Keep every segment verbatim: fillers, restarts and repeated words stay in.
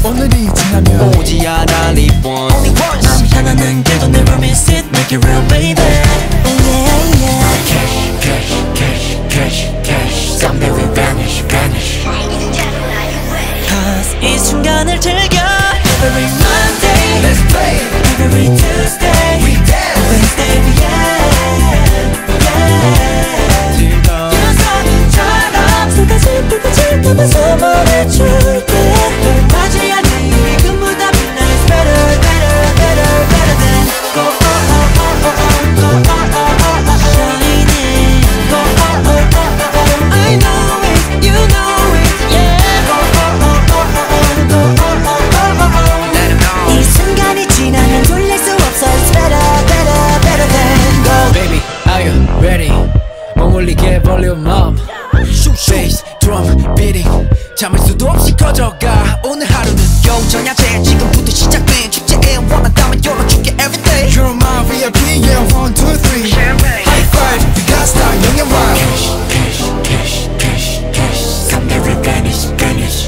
오늘이 지나면 오지 않아 live once Only once 맘 향하는 길도 never miss it Make it real baby yeah, yeah. Cash, cash, cash, cash, cash Someday we vanish, vanish Cause 이 순간을 즐겨 Every Monday Let's play Every Tuesday We dance Wednesday yeah, yeah. 유서처럼 쏟아질 불빛을 담아서 말해줄게 널 맞이하는 이 꿈보다 빛나는 better better better better than go oh oh oh oh oh go oh oh oh oh shining go oh oh oh oh oh I know it you know it yeah go oh oh oh oh go oh oh oh oh Let him know 이 순간이 지나면 돌릴 수 없어 It's better better better than go Baby, are you ready? 머물리게 볼륨 up Bass, drum, beating 참을 수도 없이 커져가 오늘 하루는 여우정야제 지금부터 시작된 축제에 원한다면 열어줄게 everyday You're my V I P, yeah, one, two, three Champagne High five, we got style, young and wild Cash, cash, cash, cash, cash Someday we vanish, vanish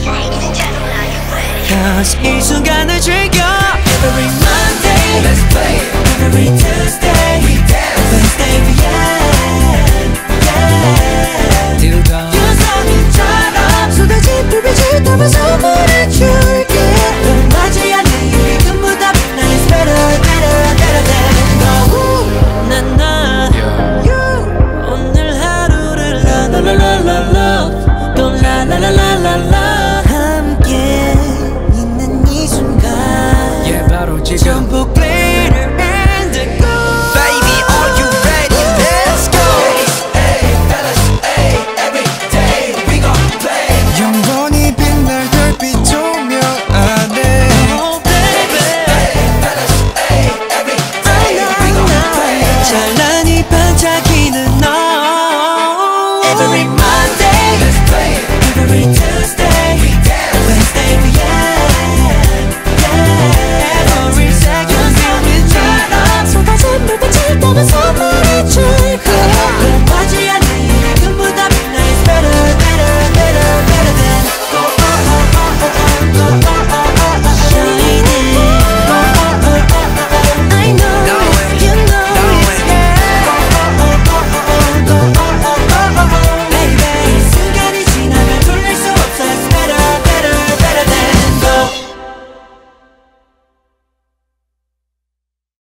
Cause 이 순간을 즐겨 Every Monday Let's play Every Tuesday We dance Wednesday yeah, yeah. 뒤로 가 유성처럼 쏟아진 불빛을 담아서